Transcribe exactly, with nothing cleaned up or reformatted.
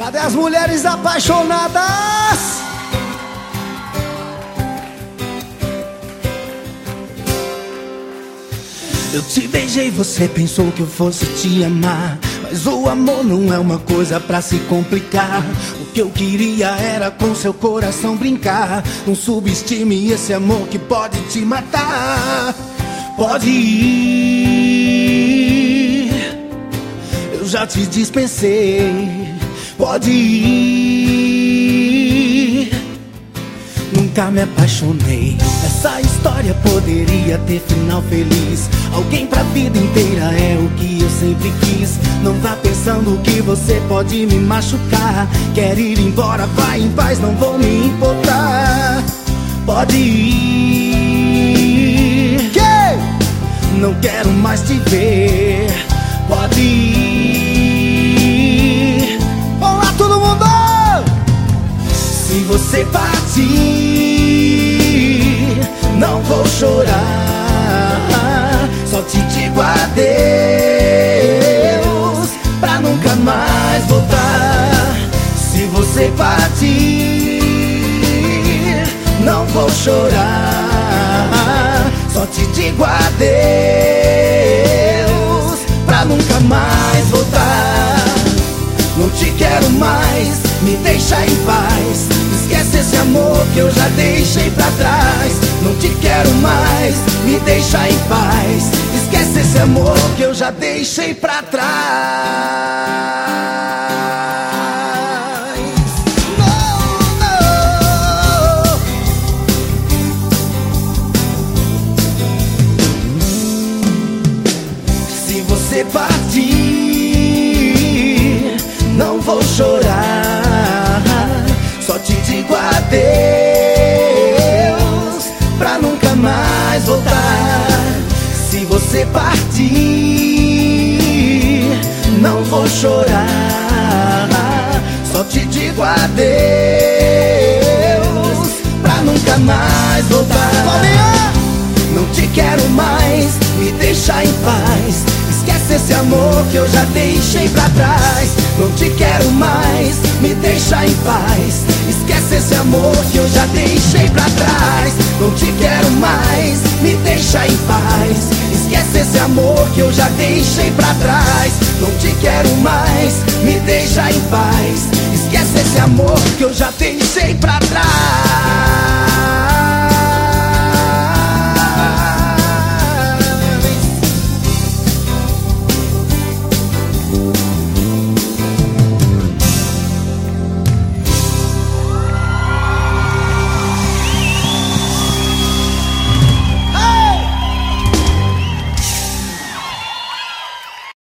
Cadê as mulheres apaixonadas? Eu te beijei, você pensou que eu fosse te amar, mas o amor não é uma coisa pra se complicar. O que eu queria era com seu coração brincar. Não subestime esse amor que pode te matar. Pode ir, eu já te dispensei. Pode ir, nunca me apaixonei. Essa história poderia ter final feliz. Alguém pra vida inteira é o que eu sempre quis. Não vá pensando que você pode me machucar. Quer ir embora, vai em paz, não vou me importar. Pode ir, que? Não quero mais te ver. Pode ir. Olá todo mundo! Se você partir, não vou chorar. Só te digo adeus, pra nunca mais voltar. Se você partir, não vou chorar. Só te digo adeus, pra nunca mais voltar. Não te quero mais, me deixa em paz. Esquece esse amor que eu já deixei pra trás. Não te quero mais, me deixa em paz. Esquece esse amor que eu já deixei pra trás. Não, não. Se você partir, não vou chorar. Só te digo adeus, pra nunca mais voltar. Se você partir, não vou chorar. Só te digo adeus, pra nunca mais voltar. Não te quero mais, me deixa em paz. Esquece esse amor que eu já deixei pra trás. Não te quero mais, me deixa em paz. Esquece esse amor que eu já deixei pra trás. Não te quero mais, me deixa em paz. Esquece esse amor que eu já deixei pra trás. Não te quero mais, me deixa em paz. Esquece esse amor que eu já deixei pra trás.